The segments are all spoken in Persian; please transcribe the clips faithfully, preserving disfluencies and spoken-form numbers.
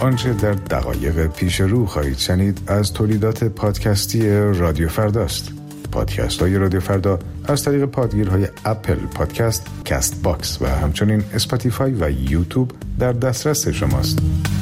آنچه در دقایق پیش رو خواهید شنید از تولیدات پادکستی رادیو فرداست. پادکست های رادیو فردا از طریق پادگیرهای اپل پادکست، کست باکس و همچنین اسپاتیفای و یوتیوب در دسترس شماست.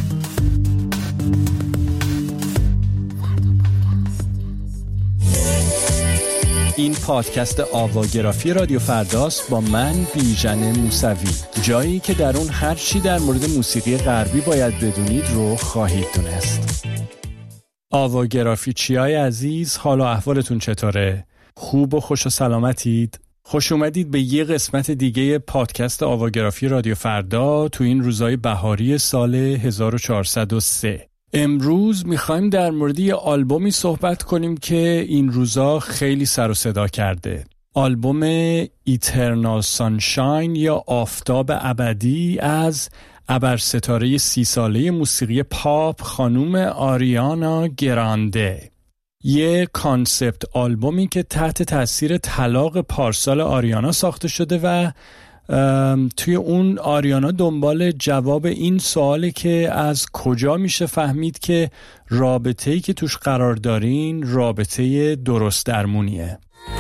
این پادکست آواگرافی رادیو فرداست با من بیژن موسوی. جایی که در اون هر چی در مورد موسیقی غربی باید بدونید رو خواهید دونست. آواگرافی چیای عزیز، حال و احوالتون چطوره؟ خوب و خوش و سلامتید؟ خوش اومدید به یه قسمت دیگه پادکست آواگرافی رادیو فردا تو این روزهای بهاری سال هزار و چهارصد و سه. امروز میخوایم در مورد یه آلبومی صحبت کنیم که این روزا خیلی سر و صدا کرده. آلبوم ایترنال سانشاین یا آفتاب ابدی از ابرستاره سی ساله موسیقی پاپ خانوم آریانا گرانده. یه کانسپت آلبومی که تحت تاثیر طلاق پارسال آریانا ساخته شده و توی اون آریانا دنبال جواب این سواله که از کجا میشه فهمید که رابطه‌ای که توش قرار دارین رابطه درست درمونیه.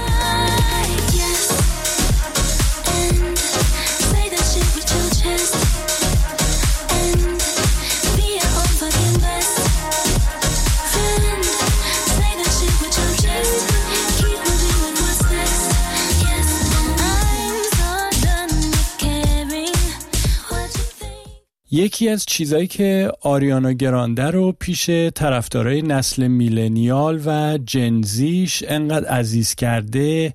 یکی از چیزایی که آریانا گرانده رو پیش طرفدارای نسل میلنیال و جنزیش انقدر عزیز کرده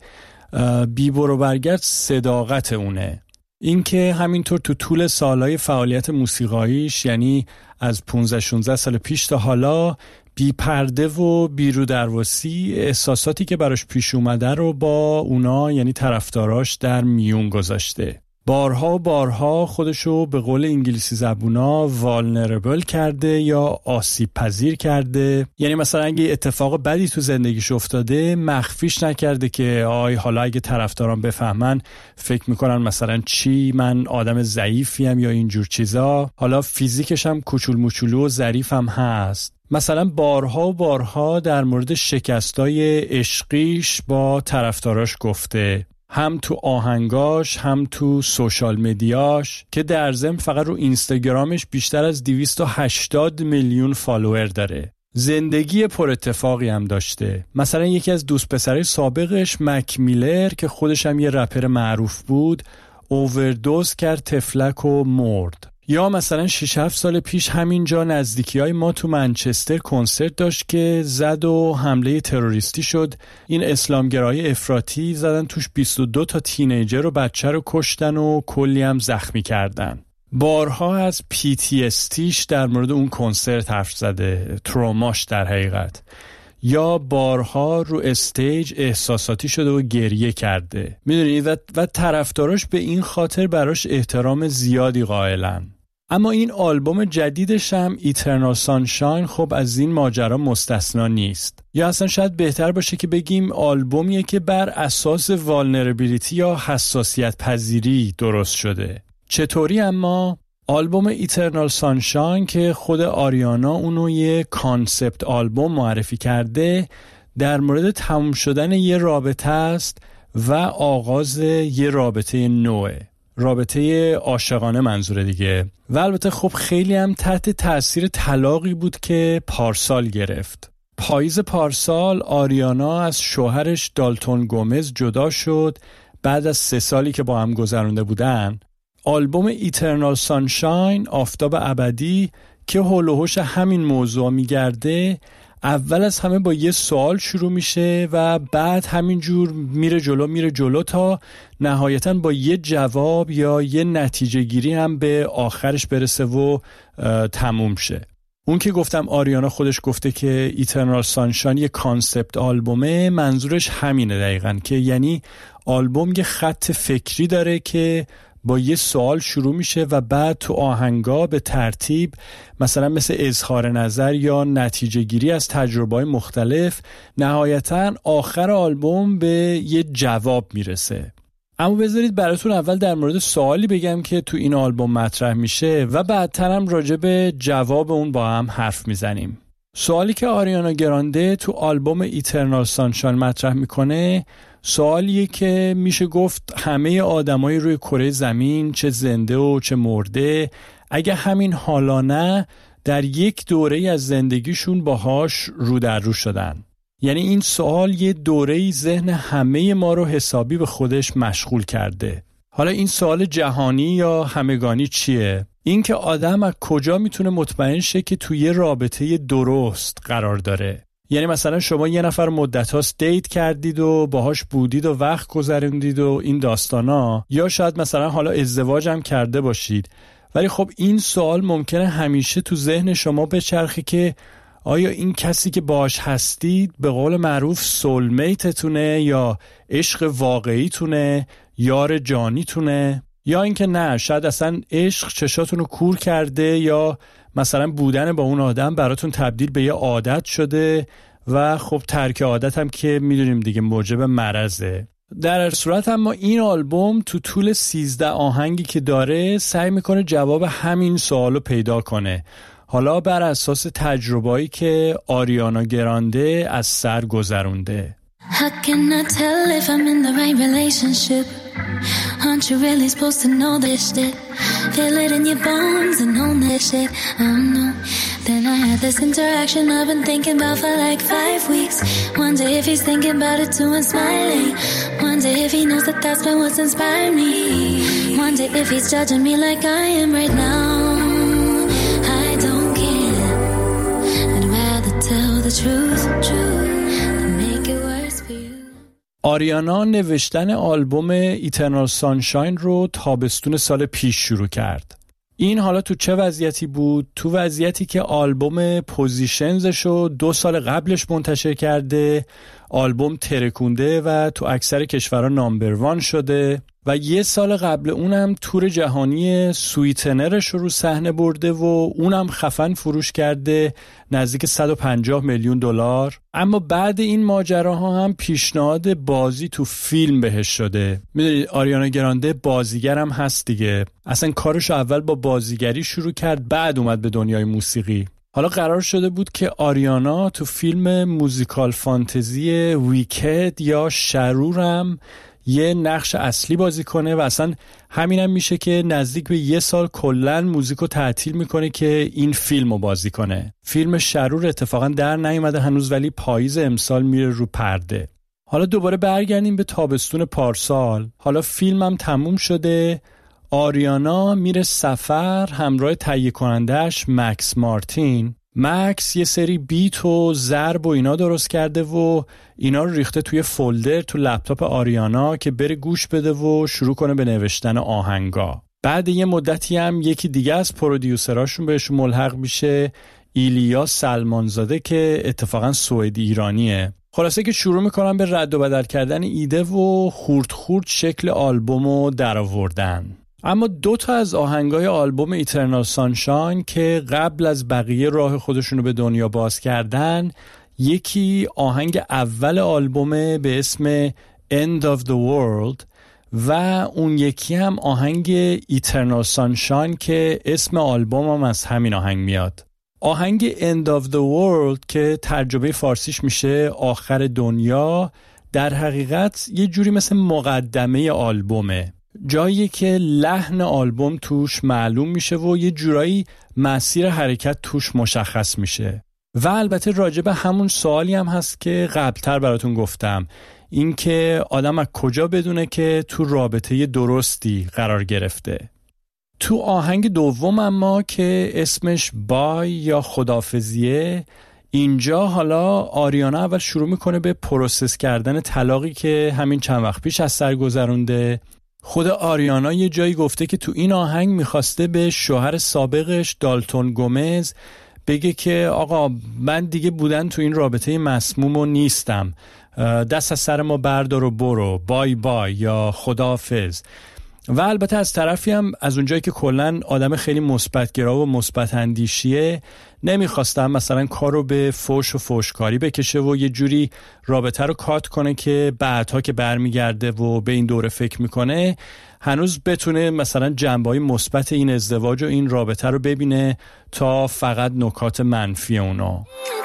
بی برو برگرد صداقت اونه. این که همینطور تو طول سالهای فعالیت موسیقاییش، یعنی از پانزده شانزده سال پیش تا حالا، بی پرده و بی رو درواسی احساساتی که براش پیش اومده رو با اونا یعنی طرفداراش در میون گذاشته. بارها و بارها خودشو به قول انگلیسی زبونا والنربل کرده یا آسیب پذیر کرده. یعنی مثلا اگه اتفاق بدی تو زندگیش افتاده مخفیش نکرده که آی حالا اگه طرفداران بفهمن فکر میکنن مثلا چی، من آدم ضعیفیم یا اینجور چیزا. حالا فیزیکش هم کوچول موچولو و ظریف هم هست. مثلا بارها و بارها در مورد شکستای عشقیش با طرفداراش گفته، هم تو آهنگاش هم تو سوشال مدیاش، که در ضمن فقط رو اینستاگرامش بیشتر از دویست و هشتاد میلیون فالوور داره. زندگی پر اتفاقی هم داشته. مثلا یکی از دوست پسرای سابقش مک میلر که خودش هم یه رپر معروف بود اووردوز کرد، تفلک و مرد. یا مثلا شش هفت سال پیش همینجا نزدیکی‌های ما تو منچستر کنسرت داشت که زد و حمله تروریستی شد. این اسلامگرای افراطی زدن توش بیست و دو تا تینیجر و بچه رو کشتن و کلی هم زخمی کردن. بارها از پی تی اس تیش در مورد اون کنسرت حرف زده، تروماش در حقیقت. یا بارها رو استیج احساساتی شده و گریه کرده. میدونید و, و طرفداراش به این خاطر براش احترام زیادی قائلن. اما این آلبوم جدیدش هم ایترنال سانشاین خب از این ماجرا مستثنا نیست. یا اصلا شاید بهتر باشه که بگیم آلبومیه که بر اساس والنربیلیتی یا حساسیت پذیری درست شده. چطوری؟ اما آلبوم ایترنال سانشاین که خود آریانا اونو یه کانسپت آلبوم معرفی کرده، در مورد تموم شدن یه رابطه است و آغاز یه رابطه نوعه. رابطه عاشقانه منظوره دیگه. و البته خب خیلی هم تحت تأثیر طلاقی بود که پارسال گرفت. پاییز پارسال آریانا از شوهرش دالتون گومز جدا شد بعد از سه سالی که با هم گذرونده بودن. آلبوم ایترنال سانشاین آفتاب ابدی که حول و حوش همین موضوع میگرده، اول از همه با یه سوال شروع میشه و بعد همینجور میره جلو میره جلو تا نهایتاً با یه جواب یا یه نتیجه گیری هم به آخرش برسه و تموم شه. اون که گفتم آریانا خودش گفته که ایترنال سانشاین یه کانسپت آلبومه، منظورش همینه دقیقاً، که یعنی آلبوم یه خط فکری داره که با یه سوال شروع میشه و بعد تو آهنگا به ترتیب مثلا مثل اظهار نظر یا نتیجه گیری از تجربه‌های مختلف نهایتاً آخر آلبوم به یه جواب میرسه. اما بذارید براتون اول در مورد سوالی بگم که تو این آلبوم مطرح میشه و بعدتر هم راجع به جواب اون با هم حرف میزنیم. سوالی که آریانا گرانده تو آلبوم ایترنال سانشاین مطرح میکنه سوالیه که میشه گفت همه آدمای روی کره زمین، چه زنده و چه مرده، اگه همین حالا نه در یک دوره از زندگیشون باهاش رو در رو شدن. یعنی این سوال یه دوره‌ای ذهن همه ما رو حسابی به خودش مشغول کرده. حالا این سوال جهانی یا همگانی چیه؟ این که آدم از کجا میتونه مطمئن شه که توی یه رابطه درست قرار داره؟ یعنی مثلا شما یه نفر مدت هاست دیت کردید و باهاش بودید و وقت گذروندید و این داستانا، یا شاید مثلا حالا ازدواج هم کرده باشید، ولی خب این سوال ممکنه همیشه تو ذهن شما بچرخه که آیا این کسی که باهاش هستید به قول معروف سولمیتتونه یا عشق واقعیتونه، یار جانیتونه، یا اینکه نه، شاید اصلا عشق چشاتون رو کور کرده یا مثلا بودن با اون آدم براتون تبدیل به یه عادت شده و خب ترک عادت هم که میدونیم دیگه موجب مرضه. در هر صورت اما این آلبوم تو طول سیزده آهنگی که داره سعی میکنه جواب همین سوالو پیدا کنه، حالا بر اساس تجربه‌ای که آریانا گرانده از سر گذرونده. How can I tell if I'm in the right relationship? Aren't you really supposed to know this shit? Feel it in your bones and own this shit. I know. Then I had this interaction I've been thinking about for like five weeks. Wonder if he's thinking about it too and smiling. Wonder if he knows that that's been what's inspired me. Wonder if he's judging me like I am right now. I don't care. I'd rather tell the truth, truth. آریانا نوشتن آلبوم ایترنال سانشاین رو تابستون سال پیش شروع کرد. این حالا تو چه وضعیتی بود؟ تو وضعیتی که آلبوم پوزیشنزش رو دو سال قبلش منتشر کرده، آلبوم ترکونده و تو اکثر کشورها نامبر وان شده و یه سال قبل اونم تور جهانی سویتنرش رو رو صحنه برده و اونم خفن فروش کرده، نزدیک صد و پنجاه میلیون دلار. اما بعد این ماجراها هم پیشنهاد بازی تو فیلم بهش شده. میدونید آریانا گرانده بازیگر هم هست دیگه، اصلا کارش اول با بازیگری شروع کرد، بعد اومد به دنیای موسیقی. حالا قرار شده بود که آریانا تو فیلم موزیکال فانتزی ویکد یا شرورم یه نقش اصلی بازی کنه و اصلا همینم هم میشه که نزدیک به یه سال کلن موزیکو تعطیل میکنه که این فیلمو بازی کنه. فیلم شرور اتفاقا در نیومده هنوز، ولی پاییز امسال میره رو پرده. حالا دوباره برگردیم به تابستون پارسال. حالا فیلمم تموم شده، آریانا میره سفر همراه تهیه کنندش مکس مارتین. مکس یه سری بیت و ضرب و اینا درست کرده و اینا رو ریخته توی فولدر تو لپتاپ آریانا که بره گوش بده و شروع کنه به نوشتن آهنگا. بعد یه مدتی هم یکی دیگه از پرودیوسراشون بهشون ملحق میشه، ایلیا سلمانزاده که اتفاقا سوئدی ایرانیه. خلاصه که شروع میکنن به رد و بدل کردن ایده و خورد خورد شکل آلبومو در آوردن. اما دو تا از آهنگای آلبوم ایترنال سانشاین که قبل از بقیه راه خودشونو به دنیا باز کردن، یکی آهنگ اول آلبومه به اسم End of the World و اون یکی هم آهنگ ایترنال سانشاین که اسم آلبوم هم از همین آهنگ میاد. آهنگ End of the World که ترجمه فارسیش میشه آخر دنیا، در حقیقت یه جوری مثل مقدمه آلبومه، جایی که لحن آلبوم توش معلوم میشه و یه جورایی مسیر حرکت توش مشخص میشه. و البته راجع به همون سوالی هم هست که قبلتر براتون گفتم، این که آدم از کجا بدونه که تو رابطه درستی قرار گرفته. تو آهنگ دوم اما که اسمش بای یا خداحافظیه، اینجا حالا آریانا اول شروع میکنه به پروسس کردن طلاقی که همین چند وقت پیش از سر گذرونده. خود آریانا یه جایی گفته که تو این آهنگ میخواسته به شوهر سابقش دالتون گومز بگه که آقا من دیگه بودن تو این رابطه مسمومو نیستم، دست از سر ما بردار و برو، بای بای یا خداحافظ. و البته از طرفی هم از اونجایی که کلن آدم خیلی مثبت‌گرا و مثبت اندیشیه، نمیخواستم مثلا کارو به فوش و فوشکاری بکشه و یه جوری رابطه رو کات کنه که بعدها که برمیگرده و به این دوره فکر میکنه هنوز بتونه مثلا جنبه‌های مثبت این ازدواج و این رابطه رو ببینه تا فقط نکات منفی اونا.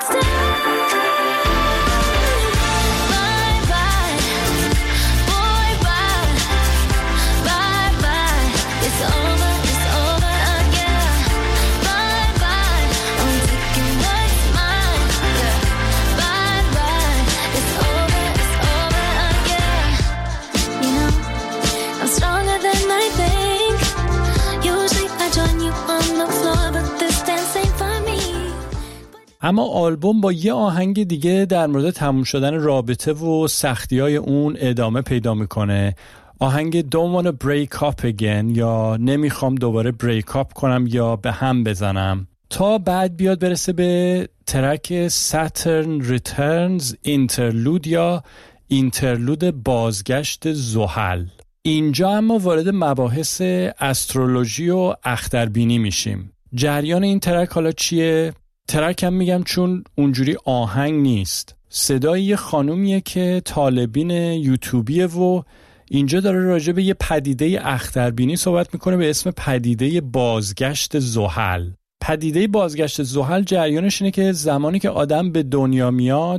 اما آلبوم با یه آهنگ دیگه در مورد تموم شدن رابطه و سختی‌های اون ادامه پیدا میکنه. آهنگ Don't Wanna Break Up Again یا نمیخوام دوباره بریک اپ کنم یا به هم بزنم، تا بعد بیاد برسه به ترک Saturn Returns Interlude یا اینترلود بازگشت زحل. اینجا اما وارد مباحث استرولوژی و اختربینی میشیم. جریان این ترک حالا چیه؟ ترک هم میگم چون اونجوری آهنگ نیست، صدای یه خانومیه که طالبین یوتیوبیه و اینجا داره راجع به یه پدیده اختربینی صحبت میکنه به اسم پدیده بازگشت زحل. پدیده بازگشت زحل جریانش اینه که زمانی که آدم به دنیا میاد،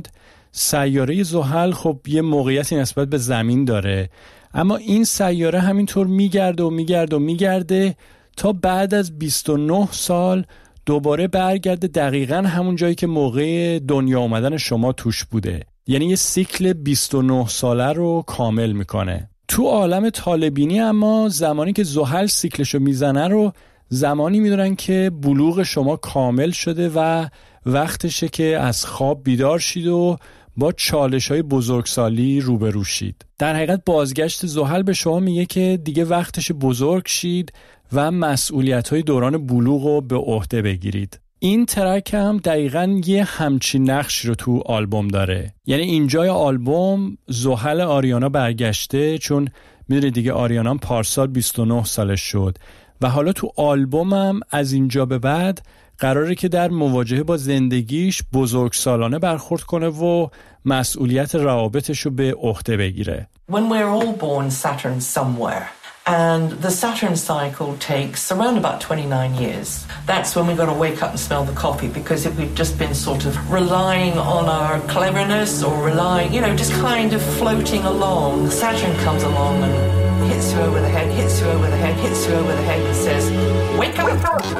سیاره زحل خب یه موقعیتی نسبت به زمین داره، اما این سیاره همینطور میگرده و میگرده و میگرده تا بعد از بیست و نه سال دوباره برگرده دقیقاً همون جایی که موقع دنیا اومدن شما توش بوده. یعنی یه سیکل بیست و نه ساله رو کامل میکنه. تو عالم طالبینی اما زمانی که زحل سیکلشو میزنه رو زمانی میدونن که بلوغ شما کامل شده و وقتشه که از خواب بیدار شید و با چالش‌های بزرگسالی روبرو شید. در حقیقت بازگشت زحل به شما میگه که دیگه وقتش بزرگ شید و مسئولیت‌های دوران بلوغ رو به عهده بگیرید. این ترک هم دقیقاً یه همچین نقش رو تو آلبوم داره. یعنی اینجای آلبوم زحل آریانا برگشته، چون میدونید دیگه آریانا پارسال بیست و نه سالش شد و حالا تو آلبوم هم از اینجا به بعد قراره که در مواجهه با زندگیش بزرگسالانه برخورد کنه و مسئولیت روابطش رو به عهده بگیره. When we're all born Saturn somewhere, and the Saturn cycle takes around about twenty-nine years. That's when we've got to wake up and smell the coffee, because if we've just been sort of relying on our cleverness or relying, you know, just kind of floating along, Saturn comes along and hits you over the head, hits you over the head, hits you over the head and says, wake up!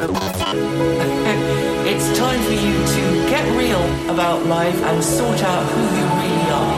It's time for you to get real about life and sort out who you really are.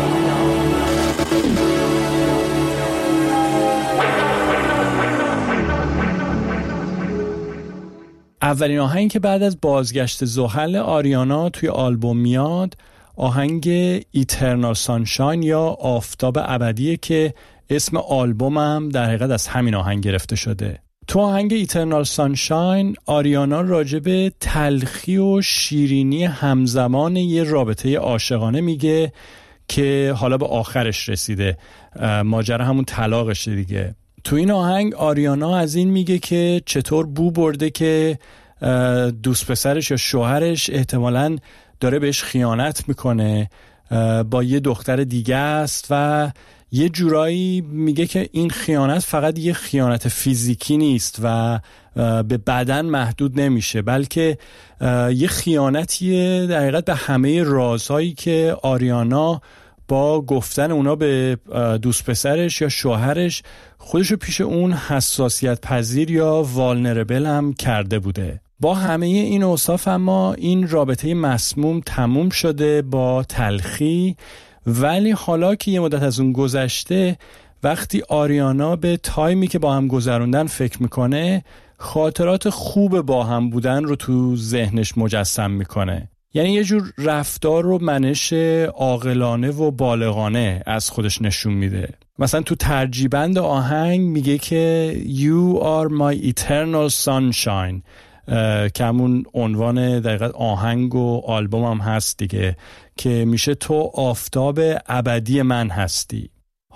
اولین آهنگ که بعد از بازگشت زحل آریانا توی آلبوم میاد آهنگ ایترنال سانشاین یا آفتاب ابدیه که اسم آلبومم در حقیقت از همین آهنگ گرفته شده. تو آهنگ ایترنال سانشاین آریانا راجب تلخی و شیرینی همزمان یه رابطه عاشقانه میگه که حالا به آخرش رسیده، ماجرا همون طلاقشه دیگه. تو این آهنگ آریانا از این میگه که چطور بو برده که دوست پسرش یا شوهرش احتمالاً داره بهش خیانت میکنه، با یه دختر دیگه است و یه جورایی میگه که این خیانت فقط یه خیانت فیزیکی نیست و به بدن محدود نمیشه، بلکه یه خیانتیه در حقیقت به همه رازهایی که آریانا با گفتن اونا به دوست پسرش یا شوهرش خودشو پیش اون حساسیت پذیر یا والنربل هم کرده بوده. با همه این اوصاف اما این رابطه مسموم تموم شده با تلخی، ولی حالا که یه مدت از اون گذشته، وقتی آریانا به تایمی که با هم گذروندن فکر میکنه، خاطرات خوب با هم بودن رو تو ذهنش مجسم میکنه. یعنی یه جور رفتار و منش عاقلانه و بالغانه از خودش نشون میده. مثلا تو ترجیبند آهنگ میگه که You are my eternal sunshine که همون عنوان دقیقاً آهنگ و آلبوم هم هست دیگه، که میشه تو آفتاب ابدی من هستی.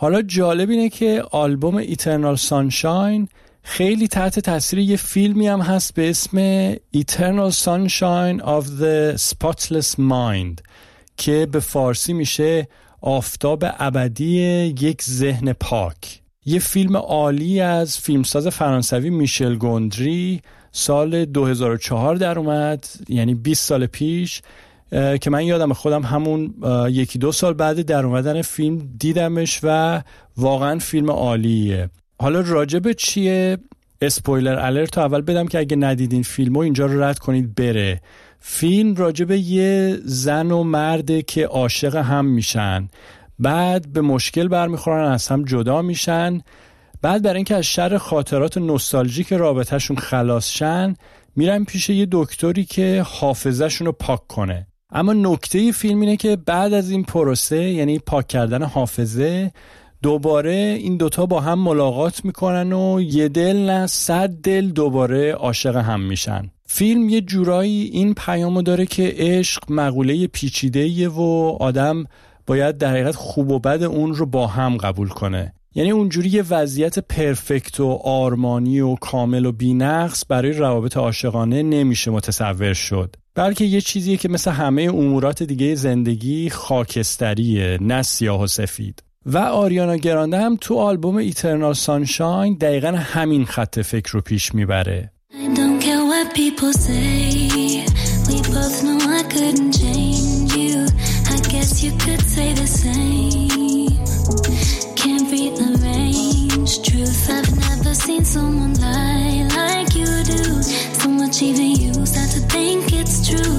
حالا جالب اینه که آلبوم ایترنال سانشاین خیلی تحت تاثیر یه فیلمی هم هست به اسم Eternal Sunshine of the Spotless Mind که به فارسی میشه آفتاب ابدی یک ذهن پاک. یه فیلم عالی از فیلمساز فرانسوی میشل گوندری سال دو هزار و چهار در اومد، یعنی بیست سال پیش، که من یادم خودم همون یکی دو سال بعد در اومدن فیلم دیدمش و واقعا فیلم عالیه. حالا راجب چیه؟ اسپویلر الرت اول بدم که اگه ندیدین فیلمو اینجا رو رد کنید بره. فیلم راجب یه زن و مرده که عاشق هم میشن، بعد به مشکل برمیخورن، از هم جدا میشن، بعد برای اینکه از شر خاطرات نوستالژیک رابطهشون خلاص شن میرن پیش یه دکتری که حافظهشون رو پاک کنه. اما نکته فیلم اینه که بعد از این پروسه، یعنی پاک کردن حافظه، دوباره این دوتا با هم ملاقات میکنن و یه دل نه صد دل دوباره عاشق هم میشن. فیلم یه جورایی این پیامو داره که عشق مقوله پیچیده‌ایه و آدم باید در حقیقت خوب و بد اون رو با هم قبول کنه. یعنی اونجوری یه وضعیت پرفکت و آرمانی و کامل و بی‌نقص برای روابط عاشقانه نمیشه متصور شد، بلکه یه چیزیه که مثل همه امورات دیگه زندگی خاکستریه، نه سیاه و سفید. و آریانا گرانده هم تو آلبوم ایترنال سانشاین دقیقاً همین خط فکر رو پیش میبره. I don't care what people say. We both know I couldn't change you. I guess you could say the same. Can't read the range. Truth, I've never seen someone lie like you do. So much even you start to think it's true.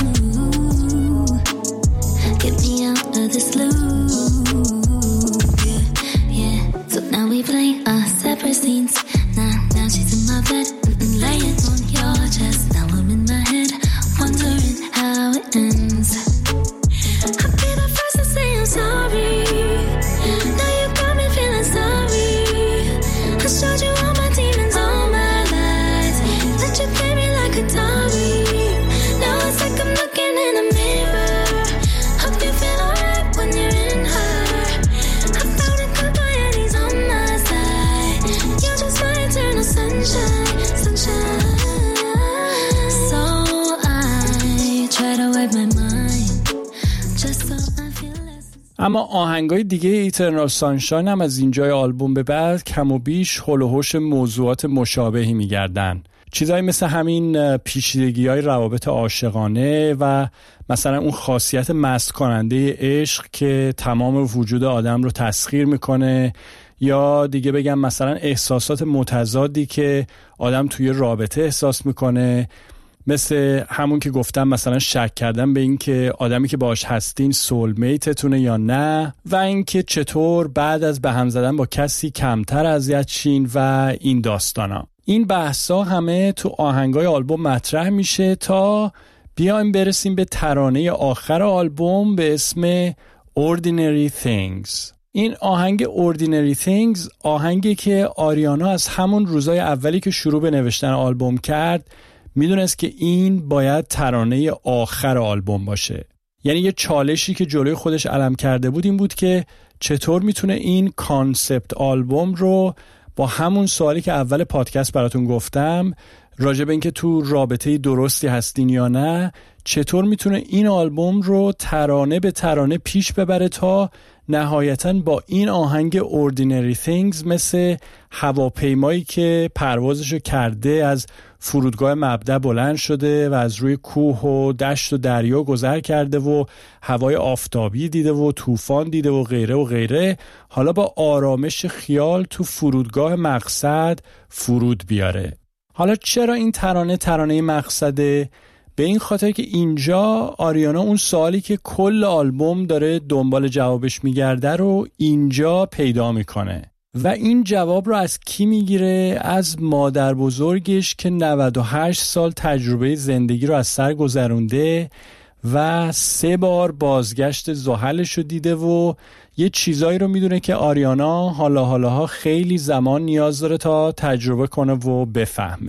Ooh, get me out of this loop. Yeah, yeah. So now we play our separate scenes. Now, now she's in my bed. Laying on your chest, now I'm in my head, wondering how it ends. I'll be the first to say I'm sorry. Now you got me feeling sorry. I showed you all my demons, all my lies. Let you play me like a Atari. Now it's like I'm looking in a mirror. Hope you feel alright when you're in her. I found a good boy and he's on my side. You're just my eternal sunshine. اما آهنگای دیگه ایترنال سانشاین هم از اینجای آلبوم به بعد کم و بیش حول و حوش موضوعات مشابهی میگردن. چیزایی مثل همین پیچیدگی‌های روابط عاشقانه و مثلا اون خاصیت مست کننده عشق که تمام وجود آدم رو تسخیر میکنه، یا دیگه بگم مثلا احساسات متضادی که آدم توی رابطه احساس میکنه، مثل همون که گفتم مثلا شک کردن به این که آدمی که باهاش هستین سولمیتتونه یا نه، و اینکه چطور بعد از به هم زدن با کسی کمتر اذیت شین و این داستانا. این بحثا همه تو آهنگای آلبوم مطرح میشه تا بیایم برسیم به ترانه آخر آلبوم به اسم Ordinary Things. این آهنگ Ordinary Things آهنگی که آریانا از همون روزای اولی که شروع به نوشتن آلبوم کرد میدونست که این باید ترانه آخر آلبوم باشه. یعنی یه چالشی که جلوی خودش علم کرده بود این بود که چطور میتونه این کانسپت آلبوم رو با همون سوالی که اول پادکست براتون گفتم راجع به اینکه تو رابطه درستی هستین یا نه، چطور میتونه این آلبوم رو ترانه به ترانه پیش ببره تا نهایتاً با این آهنگ Ordinary Things مثل هواپیمایی که پروازشو کرده از فرودگاه مبدأ بلند شده و از روی کوه و دشت و دریا گذر کرده و هوای آفتابی دیده و طوفان دیده و غیره و غیره، حالا با آرامش خیال تو فرودگاه مقصد فرود بیاره. حالا چرا این ترانه ترانه مقصده؟ به این خاطر که اینجا آریانا اون سوالی که کل آلبوم داره دنبال جوابش میگرده رو اینجا پیدا میکنه و این جواب رو از کی میگیره؟ از مادر بزرگش که نود و هشت سال تجربه زندگی رو از سر گذرونده و سه بار بازگشت زحلش رو دیده و یه چیزایی رو میدونه که آریانا حالا حالاها خیلی زمان نیاز داره تا تجربه کنه و بفهمه.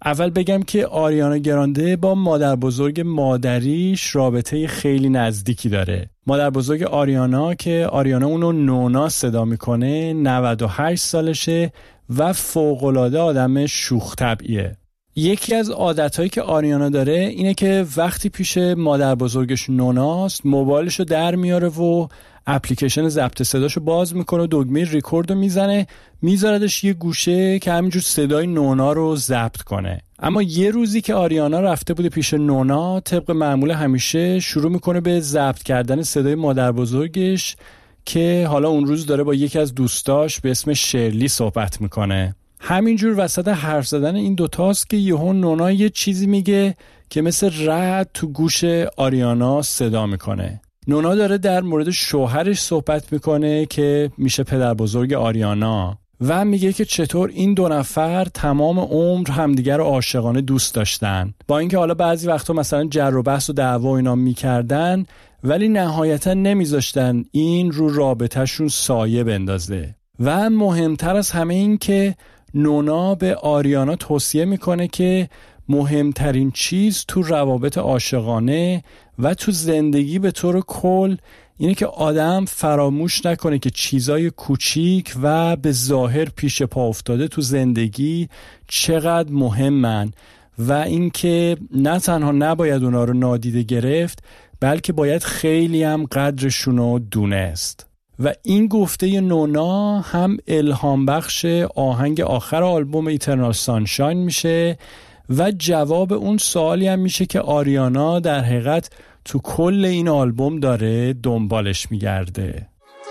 اول بگم که آریانا گرانده با مادر بزرگ مادریش رابطه خیلی نزدیکی داره. مادر بزرگ آریانا که آریانا اونو نونا صدا میکنه نود و هشت سالشه و فوق‌العاده آدم شوخ طبعیه. یکی از عادتهایی که آریانا داره اینه که وقتی پیش مادر بزرگش نوناست موبایلشو در میاره و اپلیکیشن ضبط صداشو باز میکنه و دکمه ریکوردو میزنه میذاردش یه گوشه که همینجور صدای نونا رو ضبط کنه. اما یه روزی که آریانا رفته بوده پیش نونا طبق معمول همیشه شروع میکنه به ضبط کردن صدای مادر بزرگش که حالا اون روز داره با یکی از دوستاش به اسم شرلی صحبت میکنه. همینجور وسط حرف زدن این دوتاست که یهو نونا یه چیزی میگه که مثل رعد تو گوش آریانا صدا میکنه. نونا داره در مورد شوهرش صحبت میکنه که میشه پدر بزرگ آریانا و میگه که چطور این دو نفر تمام عمر همدیگر رو عاشقانه دوست داشتن، با اینکه حالا بعضی وقتا مثلا جر و بحث و دعوا و اینا میکردن ولی نهایتا نمیذاشتن این رو رابطهشون سایه بندازه. و مهمتر از همه این که نونا به آریانا توصیه میکنه که مهمترین چیز تو روابط عاشقانه و تو زندگی به طور کل اینه که آدم فراموش نکنه که چیزای کوچیک و به ظاهر پیش پا افتاده تو زندگی چقدر مهمن و اینکه نه تنها نباید اونا رو نادیده گرفت بلکه باید خیلی هم قدرشون رو دونست. و این گفته نونا هم الهام بخش آهنگ آخر آلبوم ایترنال سانشاین میشه و جواب اون سوالی هم میشه که آریانا در حقیقت تو کل این آلبوم داره دنبالش میگرده.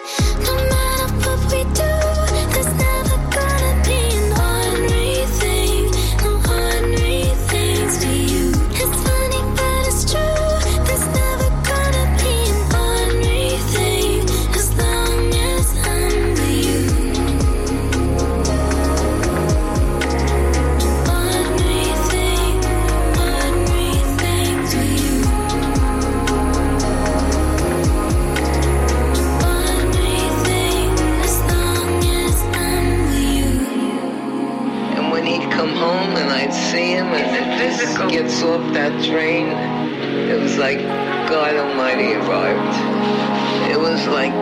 Gets off that train, it was like God Almighty arrived. It was like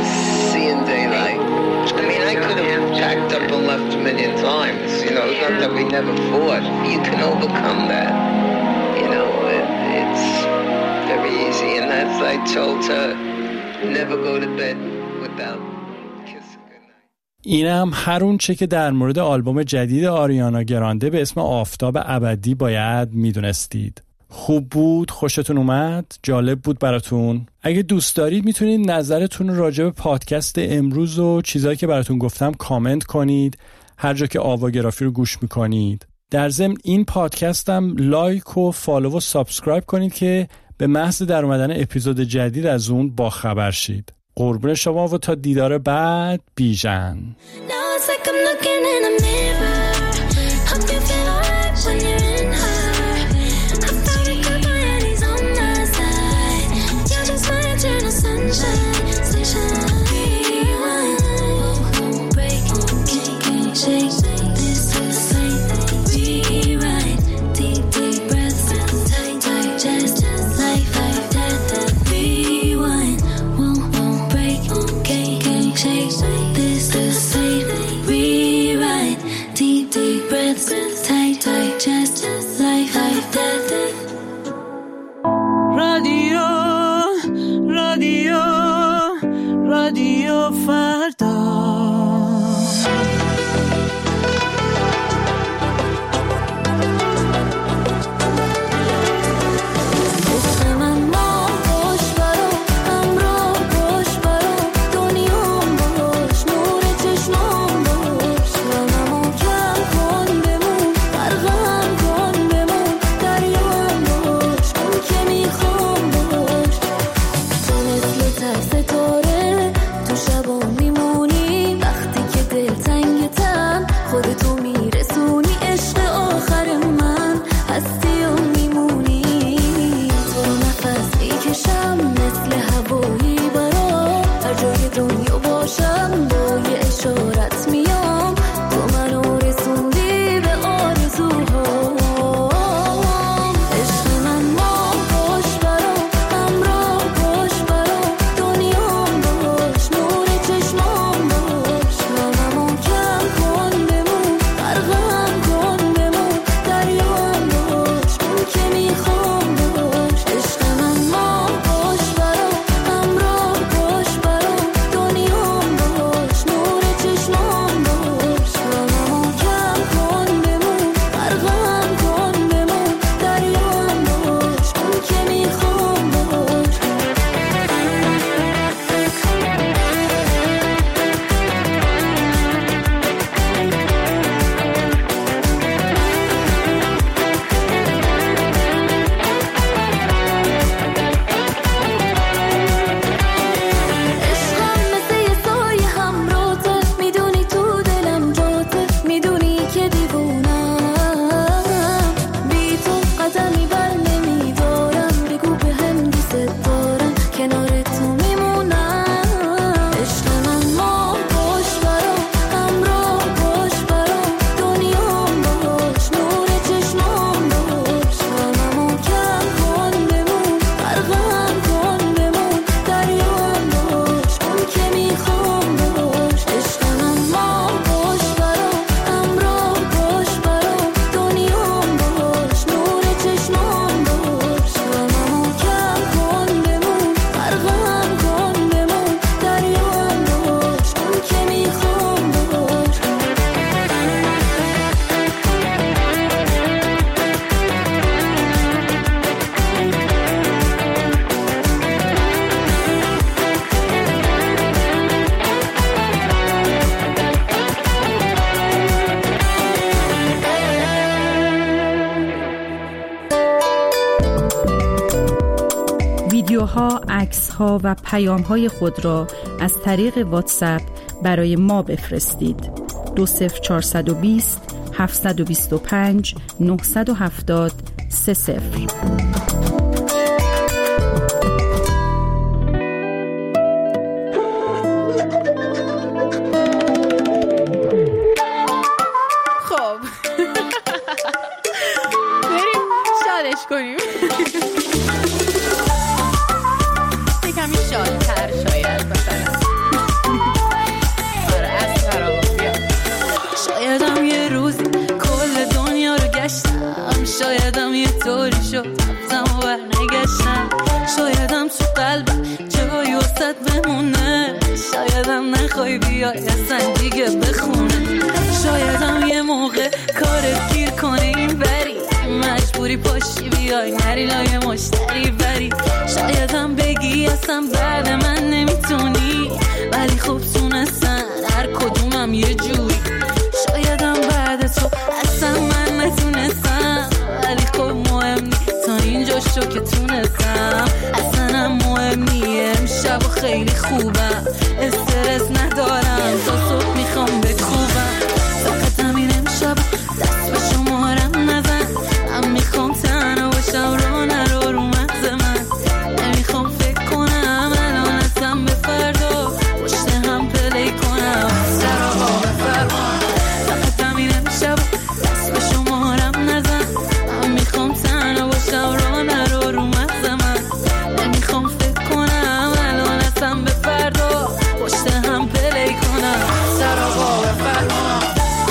seeing daylight. I mean, I could have packed up and left a million times. You know, it's not that we never fought. You can overcome that. You know, it, it's very easy. And as I told her, never go to bed without kissing goodnight. اینم هر اون چه که در مورد آلبوم جدید آریانا گرانده به اسم آفتاب ابدی باید میدونستید. خوب بود؟ خوشتون اومد؟ جالب بود براتون؟ اگه دوست دارید میتونید نظرتون راجع به پادکست امروز و چیزایی که براتون گفتم کامنت کنید هر جا که آواگرافی رو گوش میکنید. در ضمن این پادکستم لایک و فالو و سابسکرایب کنید که به محض در اومدن اپیزود جدید از اون با خبر شید. قربون شما و تا دیدار بعد بیژن. ستاره تو شبا میمون ها و پیام های خود را از طریق واتساپ برای ما بفرستید. دو صفر چهارصد و بیست هفتصد و بیست و پنج نهصد و هفتاد سه صفر. خب بریم شادش کنیم. یکمی شادتر شاید مثلا. آره از فرابیا. شایدم یه روزی کل دنیا رو گشتم، شایدم یه طوری شد رفتم و بر نگشتم، شایدم تو قلبم جایی وسط بمونه، شایدم نخوای بیای اصلا دیگه بخونه، شایدم یه موقع کارت گیر کنه این بری، مجبوری پاشی بیای نری لای مشتری بری، شایدم بگی اصلا بعد من نمیتونی، ولی خب تونستن هر کدومم یه جوری، شایدم بعد تو اصلا من نتونستم، ولی خب مهم نی تا اینجا شو که تونستم، اصلا مهم نی امشب و خیلی خوبم، استرس ندارم تا صبح میخوام بکوبم، فقط همین امشب دست به شمارم نزن، من میخوام تنها باشم رو نرو رو مغز من، نمیخوام فکر کنم الان اصلا به فردا پشت هم پلی کنم سر آقا بفرمان، فقط همین امشب دست به شمارم نزن، من میخوام تنها باشم رو نرو رو مغز من، نمیخوام فکر کنم الان اصلا به فردا پشت هم پلی کنم سر آقا بفرمان.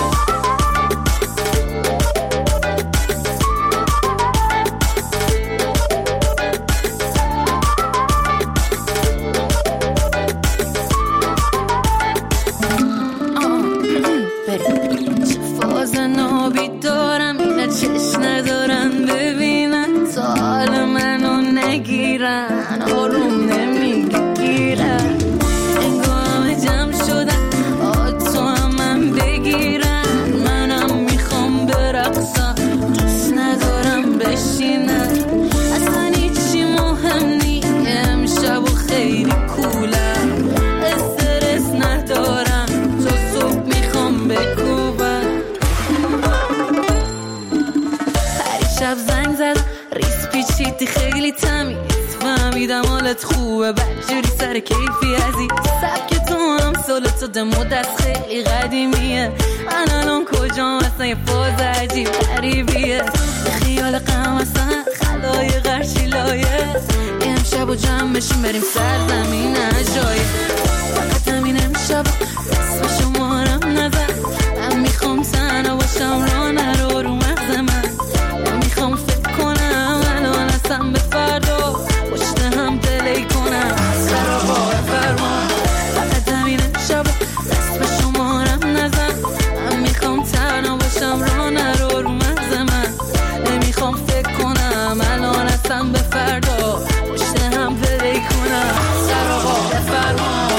خیلی تمیز فهمیدم حالت خوبه بدجوری سر کیفی ازی سبک تو هم سالت دمو دست خیلی قدیمیه، من الان کجام اصلا یه فاز عجیب قریبیه، خیال غم اصلا خلای غرشی لایه، امشب و جمع بشیم بریم سرزمین جایه، فقط همین امشب دست به شمارم نزن، من میخوام تنها باشم رو نرو رو مغز من، نمیخوام فکر کنم الان اصلا به فردا پشت هم پلی کنم سر آقا فرمان، فقط همین امشب دست به شمارم نزن، من میخوام تنها باشم رو نرو رو مغز من، نمیخوام فکر کنم الان اصلا به فردا پشت هم پلی کنم سر آقا فرمان.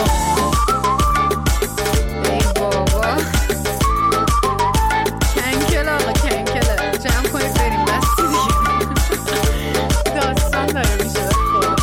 ای بابا کنکل آقا کنکله جمع کنید بریم بستی دیگه داستان داره میشه خود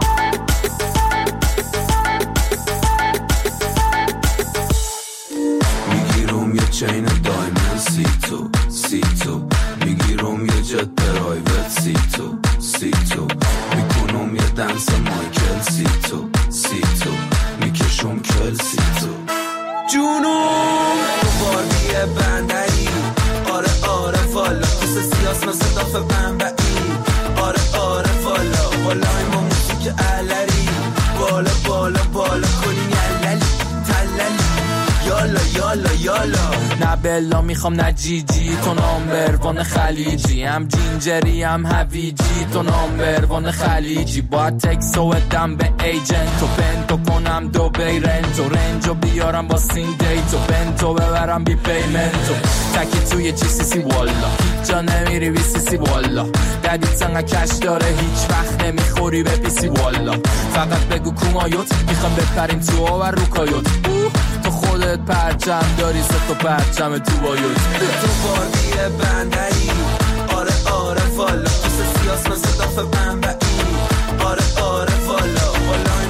میگیرم یه چین دایمن سی تو سی تو، میگیرم یه جت پرایوت سی تو سی تو، میکنم یه دنس مایکل سی تو سی تو، میکشم کل سی تو، جونم تو باردیه بندری، آره آره والا کس سیاس مثل داف بنبعی، آره آره والا والا این با موسیک علری، بالا بالا بالا کنی یللی تللی، یالا یالا یالا، نه بلا میخوام نه جی جی، تو نامبر وان خلیجی، هم جینجری هم هویجی، تو نامبر وان خلیجی، باید تکسو بدم به ایجنت، تو پنتو کنم دو بی رنتو، رنجو بیارم با سین دیتو، پنتو ببرم بی پیمنتو، تکی توی جی سی سی والا هیچ جا نمیری بی سی سی والا، ددیت سنگه کش داره هیچ وقت نمیخوری به پی سی والا، فقط بگو کومایوت میخوام بپریم تو و روکایوت، تو خودت پرچم داری سه تا پرچم تو بایوت، تو باردیه بندری، آره آره والا کس سیاس مثل داف بنبعی، آره آره والا والا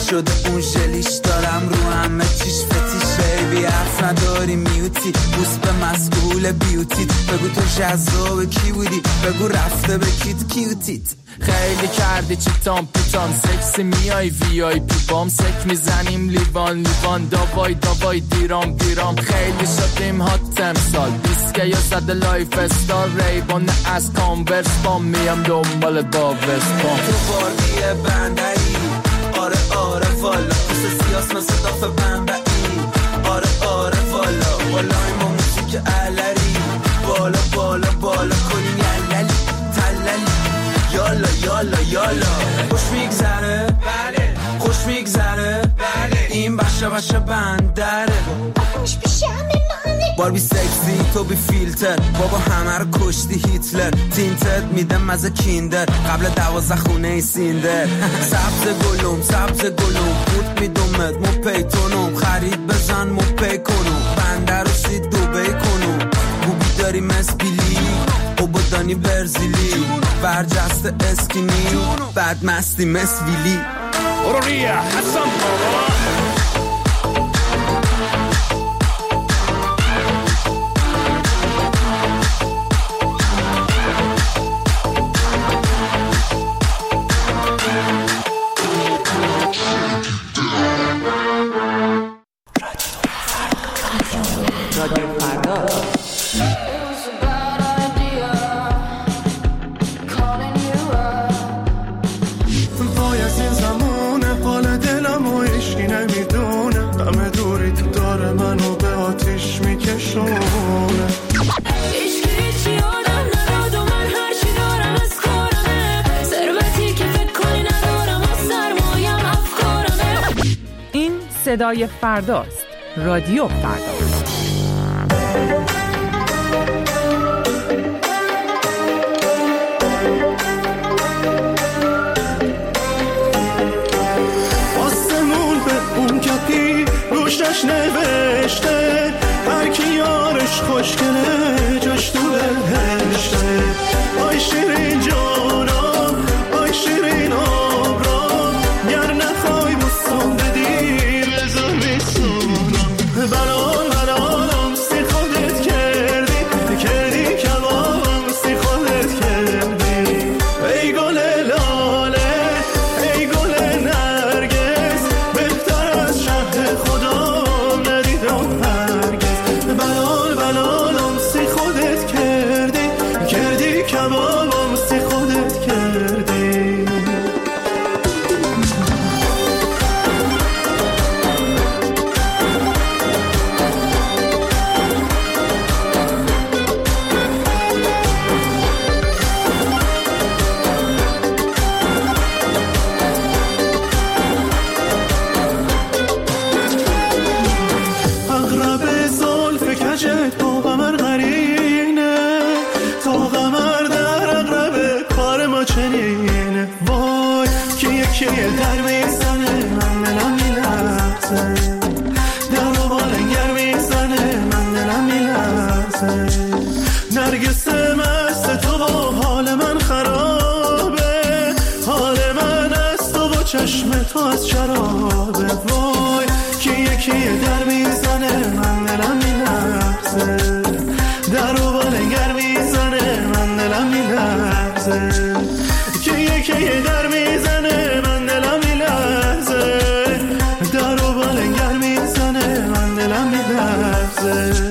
شده اون ژلیش دارم رو همه چیش فتیشه بی حرف نداری میوتی بوس به مسئول بیوتیت بگو تو جذاب کی بودی بگو رفته به کیت کیوتیت خیلی کردی چیتام پیتام سکسی میای وی آی پی بام سک میزنیم لیوان لیوان داوای داوای دیرام دیرام خیلی شدیم هات امسال دیسکه یا زده لایف استار ریبان از کانورس بام میم دنبال با وستپام تو بارگی بندهی آره آره والا پس سیاس مثل داف بنبعی آره آره والا والا این با موسیک علری بالا بالا بالا کنی یللی تللی یالا یالا یالا خوش میگذره بله خوش میگذره بله این بشه بشه بندره خوش بشه باربی سکسی تو بی فیلتر بابا همه رو کشتی هیتلر تینتت میدم مزه کیندر قبل دوازه خونه ای سیندر سبز گلوم سبز گلوم بود میدومت مو پیتونم خرید بزن مو پی کنم بنده رو سی دوبه کنم بوبی داری مسبیلی او بودانی برزیلی برجست اسکینی بعد مستی مسویلی برو ریا حسن بابا صدای فرداست. رادیو فردا. آسمون به اون کپی روشش نوشته هر کی یارش خوشگله جاش تو بهشته آی شیرین جانم آی شیرین آبرام گر نخوای بستان بدی بلال بلالم سی خودت کردی کردی کبابم سی خودت کردی ای گل لاله ای گل نرگس بهتر از شهر خودم ندیدم هرگز بلال بلالم سی خودت کردی کردی کبابم سی خودت کردی در میزنه من دلم میلرزه در و بالنگر میزنه من دلم میلرزه نرگس مست تو با حال من خرابه حال من از تو و چشم تو از شرابه وای که یکی در میزنه من دلم میلرزه در و بالنگر میزنه من دلم میلرزه که یکی در میزنه من دلم میلرزه در و بالنگر میزنه من دلم میلرزه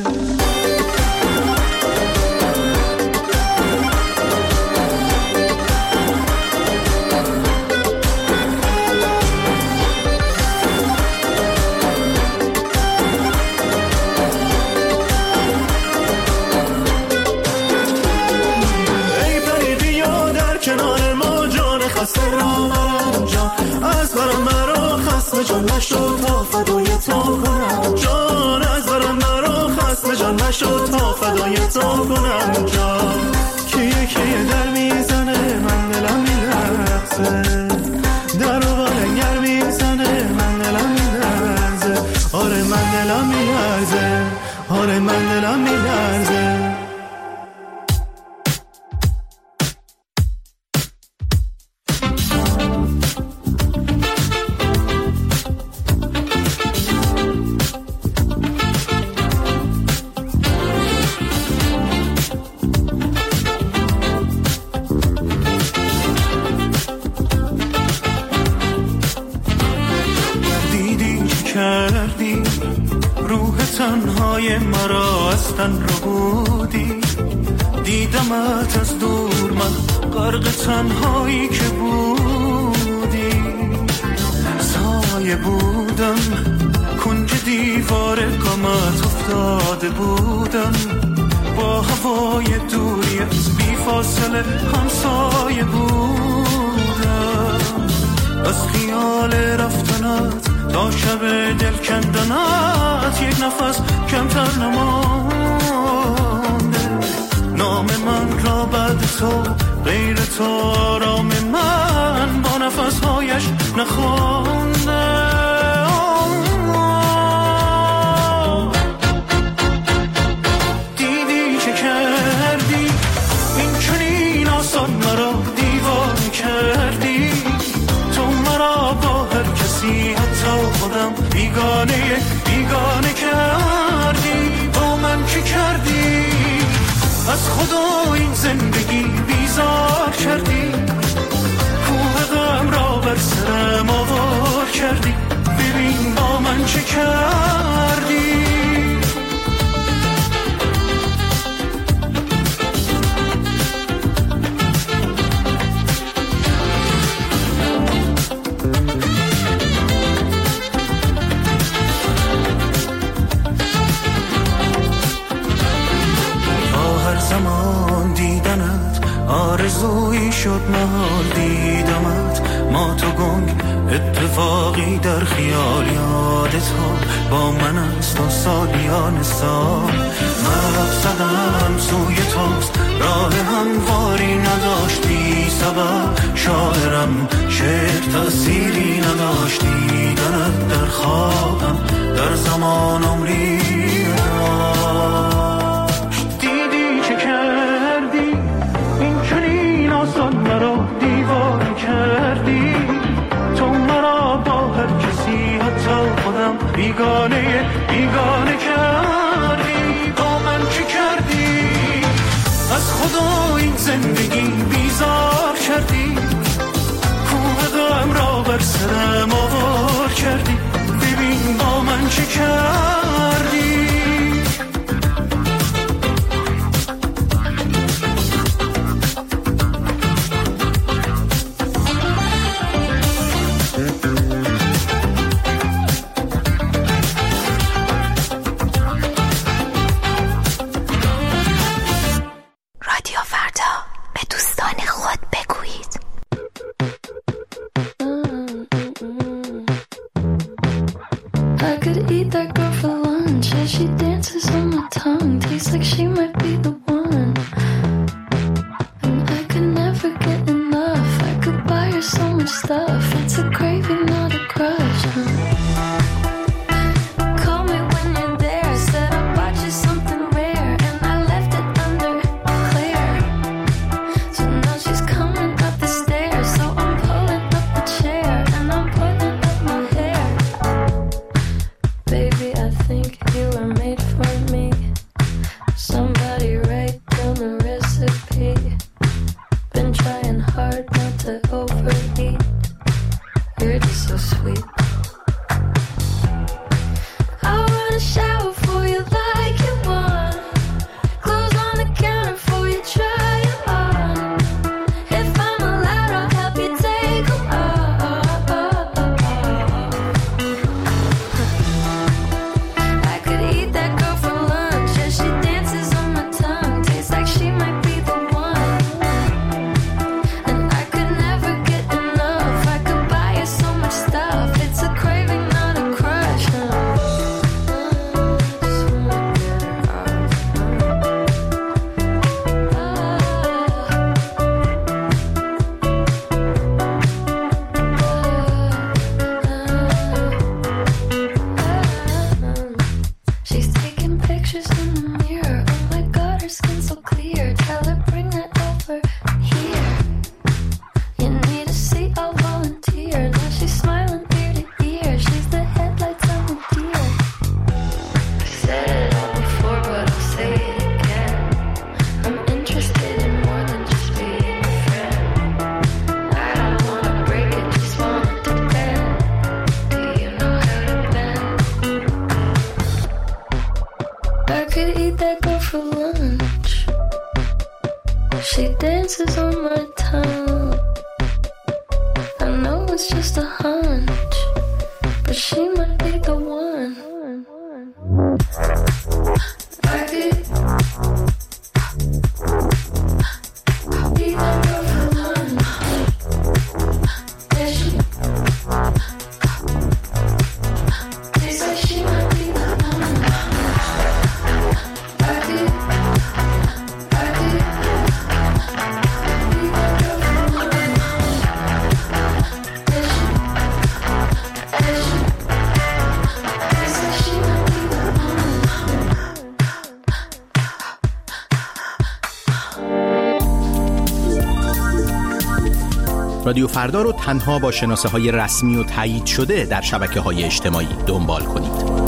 ای پری بیا در کنار ما جان خسته را مرم جان از برم مرا خسته جان نشد تا فدای تو کنم جان از برم مرا خسته جان نشد تا فدای تو کنم جان که یکی در میزنه من دلم میلرزه در و بالنگر میزنه من دلم میلرزه آره من دلم میلرزه آره من دلم میلرزه های مرا از تن رو بودی، دیدمت از دور من غرق تنهایی که بودی، سایه بودم کنج دیوار غمت افتاده بودم، با هوای دوری از بی فاصله همسایه بودم، از خیال رفتنت تا شب دل کندنت یک نفس کمتر نمانده، نام من را بعد تو غیر تو آرام من با نفسهایش نخوانده. دیدی که کردی این چنین آسان مرا دیوانه کردی، تو مرا با هر کسی حتی خودم بیگانه بیگانه کردی، با من چی کردی؟ از خدا این زندگی بیزار کردی، کوه غم را بر سرم آوار کردی، ببین با من چه کردی. زمان دیدنت آرزویی شد محال دیدمت، ما تو گنگ اتفاقی در خیال یادت ها با من است و سالیان سال، مرب زدم سوی توست راه همواری نداشتی سبب، شاعرم شعر تأثیری نداشتی، دیدنت در خوابم در زمان عمری نداشت. مرا دیوانه کردی، تو مرا با هر کسی حتی خودم بیگانه بیگانه کردی، با من چی کردی؟ از خدا این زندگی بیزار کردی، کوه غم را بر سرم آوار کردی، ببین با من چی کردی. Baby, I think you were made for me. Somebody write I could eat that girl for lunch. She dances on my tongue. I know it's just a hunch, but she might be the one. I could eat that girl for lunch. Yeah, she, they say she might be the one. I could, I could eat that girl for lunch. Yeah, she, yeah, she, they say she might be the one. رادیو فردا رو تنها با شناسه های رسمی و تایید شده در شبکه های اجتماعی دنبال کنید.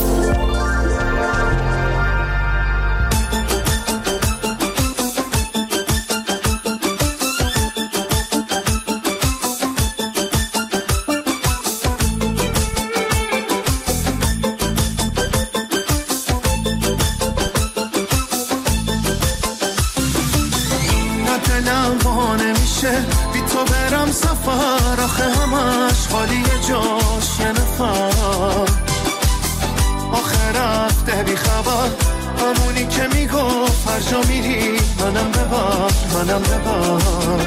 دلم وا نمیشه بی تو برم سفر، آخه همش خالی جاش یه نفر. آخه رفته بی خبر، همونی که میگفت هر جا میری منم ببر، منم ببر.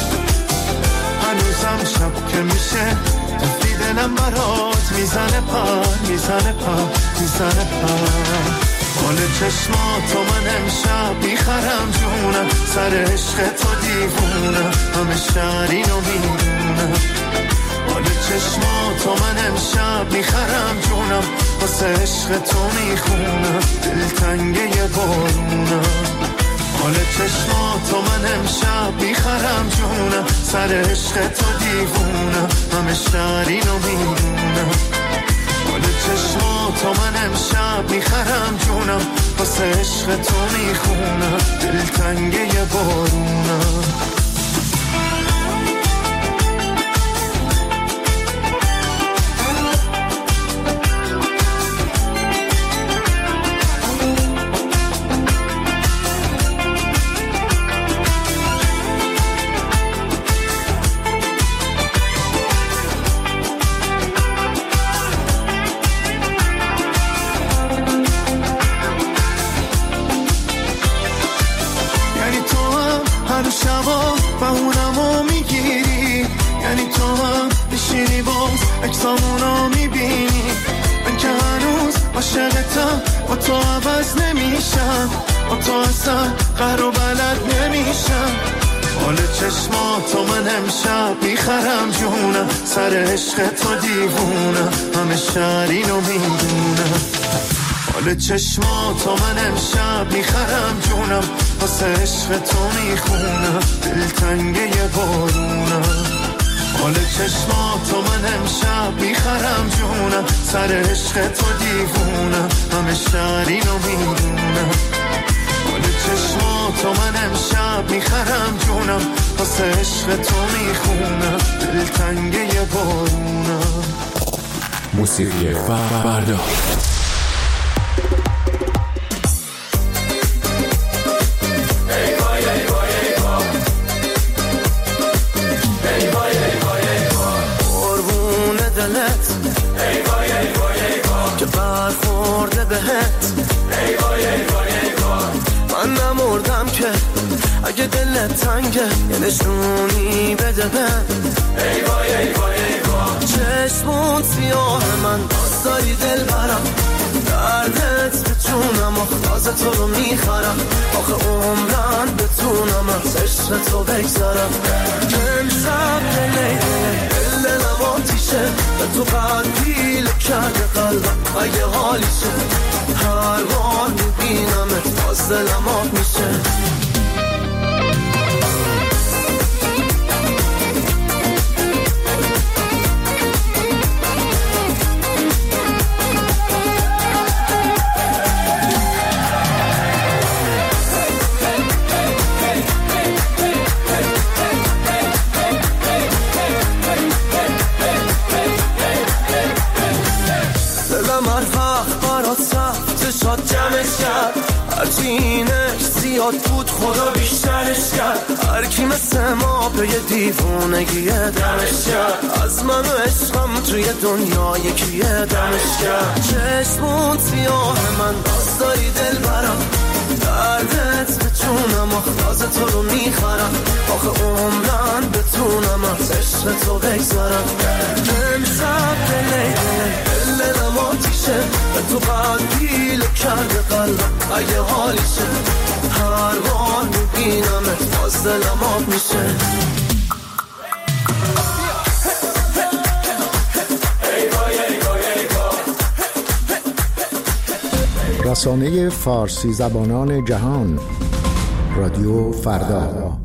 هنوزم شب که میشه تفتی دلم برات میزنه پر، میزنه پر، میزنه پر. مال چشماتو من امشب میخرم جونم، سر عشق تو دیوونم، همه شهر اینو میدونم. مال چشماتو من امشب میخرم جونم، واسه عشق تو میخونم، دلتنگه یه بارونم. مال چشماتو من امشب میخرم جونم، سر عشق تو دیوونم، همه شهر اینو میدونم. مال چشماتو من امشب میخرم جونم، واسه عشق تو میخونم، دلتنگه یه بارونم. هر شبا بهونمو میگیری، یعنی تو هم میشینی باز اکسامونو میبینی. من که هنوز عاشقتم، با تو عوض نمیشم، با تو اصلا قهر و بلد نمیشم. حال چشماتو من امشب میخرم جونم، سر عشق تو دیوونم، همه شهر اینو میدونم. حال چشماتو من امشب میخرم جونم، واسه عشق تو میخونم، دلتنگه یه بارونم. حال چشماتو من امشب میخرم جونم، سر عشق تو دیوونم، همه شهر اینو میدونم. حال چشماتو من امشب میخرم جونم، واسه عشق تو میخونم، دلتنگه یه بارونم. موسیقی فردا. ای وای ای وای ای وای که برخورده بهت. ای وای ای وای ای وای من نمردم که اگه دلت تنگه یه نشونی بده من. ای وای ای وای ای وای چشمون سیاه من داری دل برم، دردت بتونم آخلاز تو رو میخرم. آخه عمرن بتونم از عشق تو بگذارم. امشب دلی دلم آتیشه، به تو قلبی لکرده قلبم اگه حالیشه. هر بار میبینمت باز دلم آب میشه. دلم هر وقت برات سخت شد جمعش کرد، هرچی اینش زیاد بود خدا بیشترش کرد. هر کی مثل ما به یه دیوونگیه دمش کرد. از من و عشقم توی دنیا یکیه دمش کرد. چشمون سیاه من باز داری دل برم، دردت به جونم اخلاص تو رو میخرم. آخه عمرن بتونم از عشق تو بگذارم. امشب دلی دلی دلم آتیشه، به تو قدیل کرده قلبم اگه حالیشه. هر بار میبینمت باز دلم آب میشه. رسانه فارسی زبانان جهان، رادیو فردا.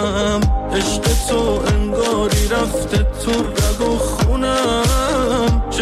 عشق تو انگاری رفته تو رگ و خونم.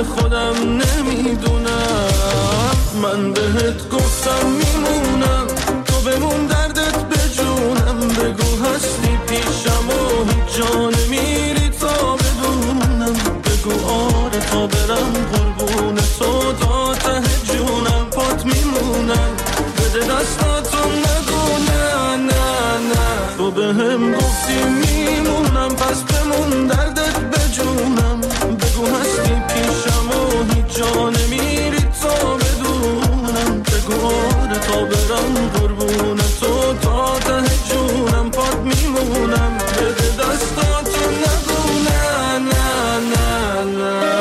خودم نمیدونم. من بهت گفتم میمونم، تو بمون دردت بجونم. بگو هستی پیشم و هیچ جا نمیری تا بدونم. بگو آره تا برم قربون تو تا ته جونم. پات میمونم بده دستاتو نگو نه نه نه. تو بهم گفتی میمونم پس بمون دردت بجونم. بگو هستی پیشم و هیچ جا نمیری تا بدونم. بگو آره تا برم قربون تو تا ته جونم. پات میمونم بده دستاتو نگو نه نه نه نه.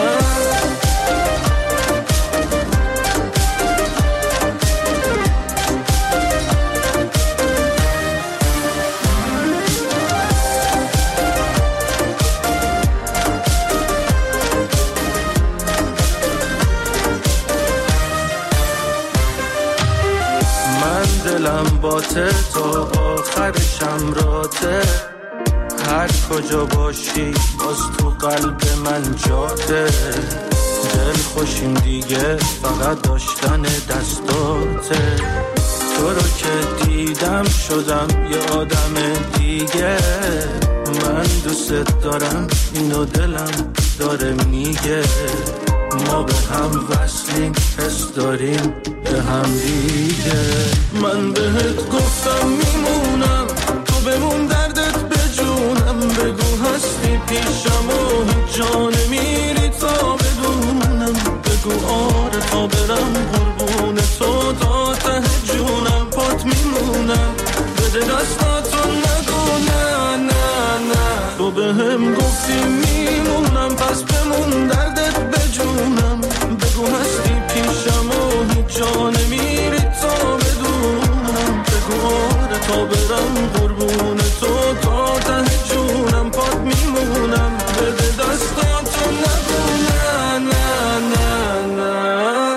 دلم باته تا آخرشم راته. هر کجا باشی باز تو قلب من جاته. دل خوشیم دیگه فقط داشتن دستاته. تو رو که دیدم شدم یه آدم دیگه. من دوست دارم اینو دلم داره میگه. ما به هم وصلیم حس داریم به هم دیگه. من بهت گفتم میمونم، تو بمون دردت بجونم. بگو هستی پیشم و هیچ جا نمیری تا بدونم. بگو آره تا برم قربون تو تا ته جونم. پات میمونم بده دستاتو نگو نه نه نه. تو بهم گفتی میمونم پس بمون دردت بجونم. بگو هستی پیشم و هیچ جا نمیری تا بدونم. بگو آره تا برم قربون تو تا ته جونم. پات میمونم بده دستاتو نگو نه نه نه نه.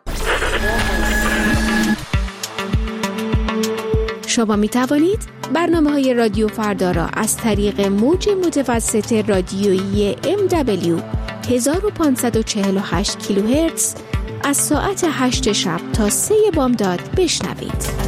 شما می توانید برنامه های رادیو فردا را از طریق موج متوسط رادیویی ام دبلیو هزار و پانصد و چهل و هشت کیلوهرتز از ساعت هشت شب تا سه بامداد بشنوید.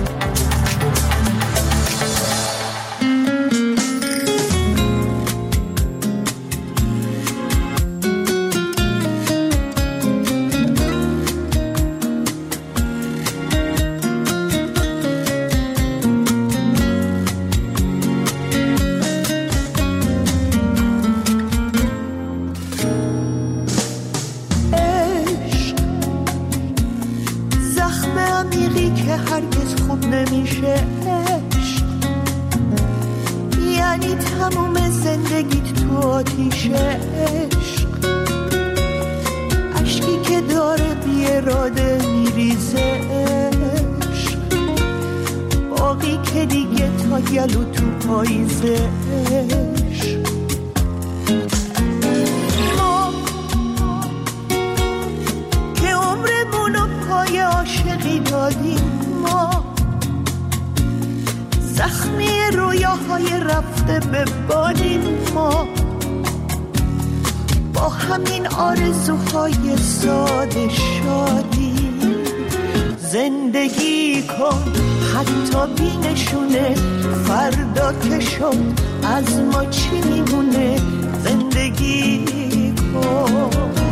از ما چی میمونه زندگی کن.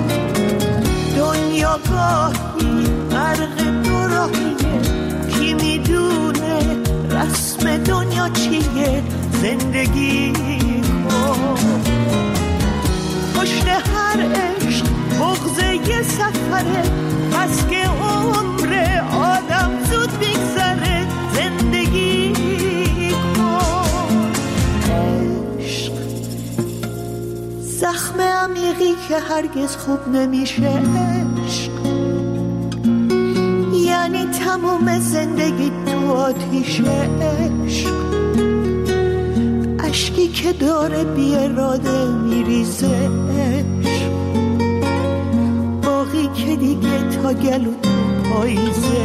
دنیا گاهی غرق دو راهیه. کی میدونه رسم دنیا چیه زندگی کن. پشت هر عشق بغض یه سفره. پس که عمر آدم زود بگذره زندگی زخم عمیقی که هرگز خوب نمیشه عشق. یعنی تموم زندگی تو آتیش عشق. اشکی که داره بی اراده میریزه عشق. باقی که دیگه تا گلو تو پاییزه.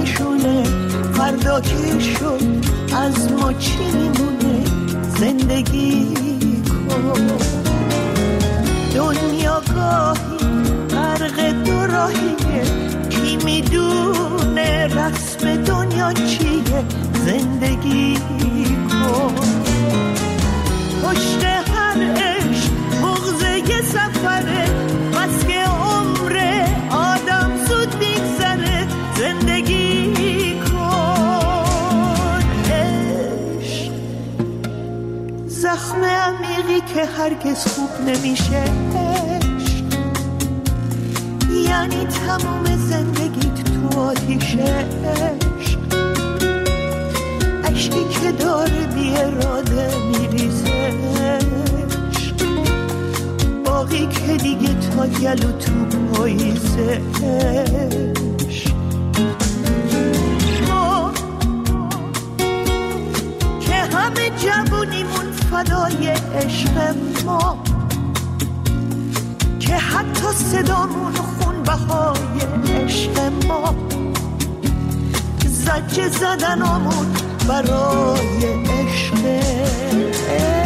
نشونه فردا که شد از ما چی میمونه زندگی کن. دنیا گاهی غرق دو راهیه کی میدونه رسم دنیا چیه زندگی کن. پشت هر عشق بغضه یه سفره بس که عمر آدم زود میگذره زندگی کن. عشق زخم عمیقی که هرگز خوب نمیشه، عشق یعنی تموم زندگیت تو آتیشه. عشق عشقی که داره بی اراده میریزه، باقی که دیگه تا گلو تو پاییزه. ما که همه جوونیمون فدای عشق ما، که حتی صدامون خون بهای عشق ما، زجه زدنامون برای عشق.